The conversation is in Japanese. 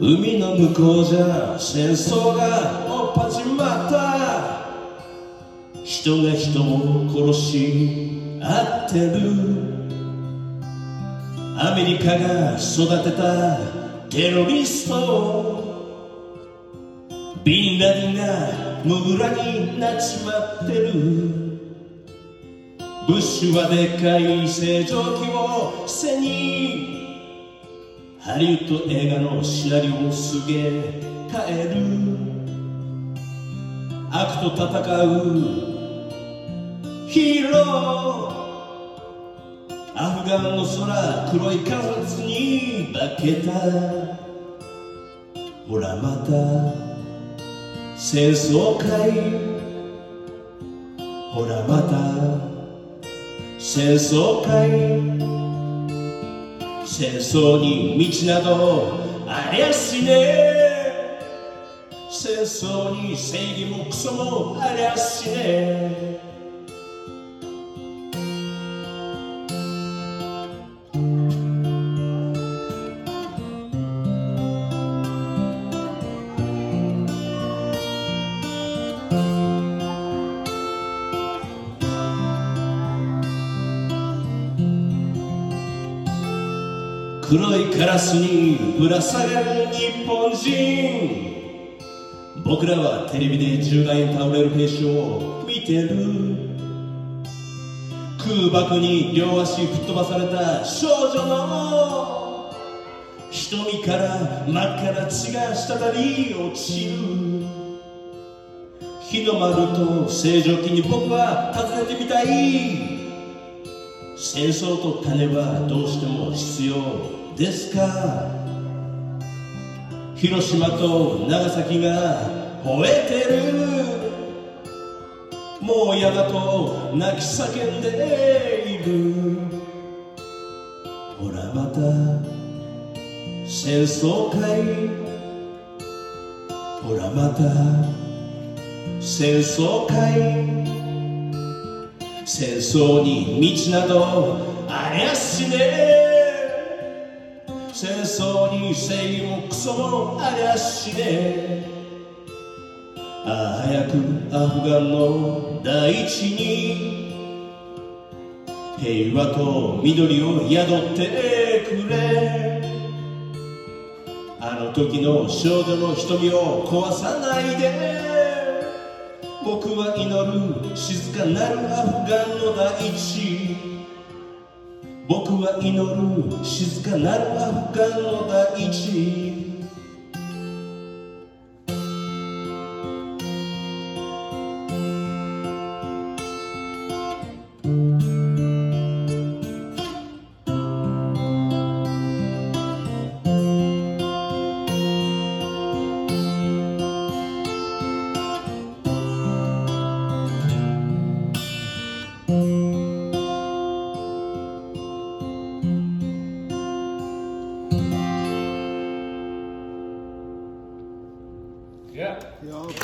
海の向こうじゃ戦争が起っ始まった。人が人を殺し合ってる。アメリカが育てたテロリスト、ビンラディンがムグラになっちまってる。ブッシュはでっかい星条旗を背にハリウッド映画のシナリオをすげえ変える。悪と戦うヒーロー、アフガンの空黒い観察に化けた。ほらまた戦争かい、ほらまた戦争かい。戦争に道などありゃしねえ。戦争に正義もクソもありゃしねえ。黒いカラスにぶら下がる日本人、僕らはテレビで銃弾に倒れる兵士を見てる。空爆に両足吹っ飛ばされた少女の瞳から真っ赤な血が滴り落ちる。日の丸と星条旗に僕は尋ねてみたい。戦争と種はどうしても必要ですか。広島と長崎が吠えてる。もうやだと泣き叫んでいる。ほらまた戦争かい、ほらまた戦争かい。戦争に道などありゃしねえ。戦争に正義もクソもありゃしねえ。ああ早くアフガンの大地に平和と緑を宿ってくれ。あの時の少女の瞳を壊さないで。僕は祈る静かなるアフガンの大地。僕は祈る静かなるアフガンの大地。 Yeah.